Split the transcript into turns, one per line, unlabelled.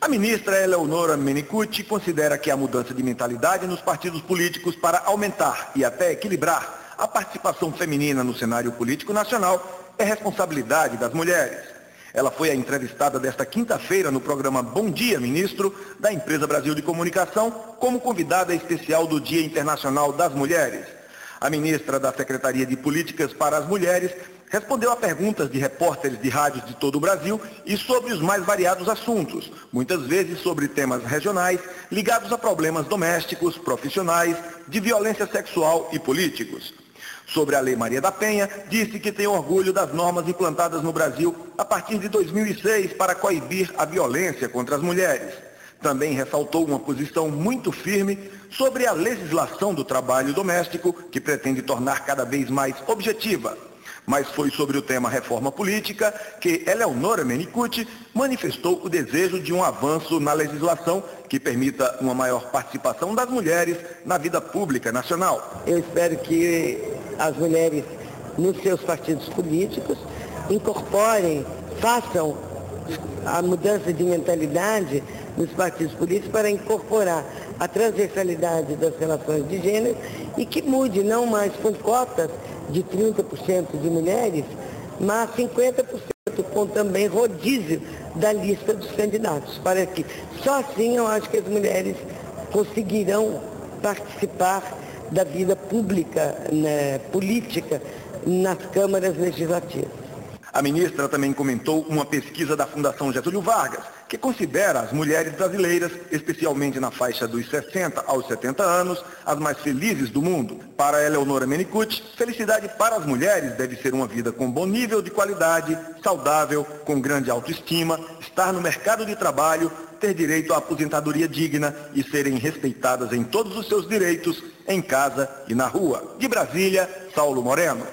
A ministra Eleonora Menicucci considera que a mudança de mentalidade nos partidos políticos para aumentar e até equilibrar a participação feminina no cenário político nacional é responsabilidade das mulheres. Ela foi a entrevistada desta quinta-feira no programa Bom Dia, Ministro, da Empresa Brasil de Comunicação, como convidada especial do Dia Internacional das Mulheres. A ministra da Secretaria de Políticas para as Mulheres respondeu a perguntas de repórteres de rádios de todo o Brasil e sobre os mais variados assuntos, muitas vezes sobre temas regionais ligados a problemas domésticos, profissionais, de violência sexual e políticos. Sobre a Lei Maria da Penha, disse que tem orgulho das normas implantadas no Brasil a partir de 2006 para coibir a violência contra as mulheres. Também ressaltou uma posição muito firme sobre a legislação do trabalho doméstico, que pretende tornar cada vez mais objetiva. Mas foi sobre o tema reforma política que Eleonora Menicucci manifestou o desejo de um avanço na legislação que permita uma maior participação das mulheres na vida pública nacional.
Eu espero que as mulheres nos seus partidos políticos incorporem, façam a mudança de mentalidade nos partidos políticos para incorporar a transversalidade das relações de gênero e que mude não mais com cotas de 30% de mulheres, mas 50% com também rodízio da lista dos candidatos, para que só assim eu acho que as mulheres conseguirão participar da vida pública, política, nas câmaras legislativas.
A ministra também comentou uma pesquisa da Fundação Getúlio Vargas, que considera as mulheres brasileiras, especialmente na faixa dos 60 aos 70 anos, as mais felizes do mundo. Para Eleonora Menicucci, felicidade para as mulheres deve ser uma vida com bom nível de qualidade, saudável, com grande autoestima, estar no mercado de trabalho, ter direito à aposentadoria digna e serem respeitadas em todos os seus direitos, em casa e na rua. De Brasília, Saulo Moreno.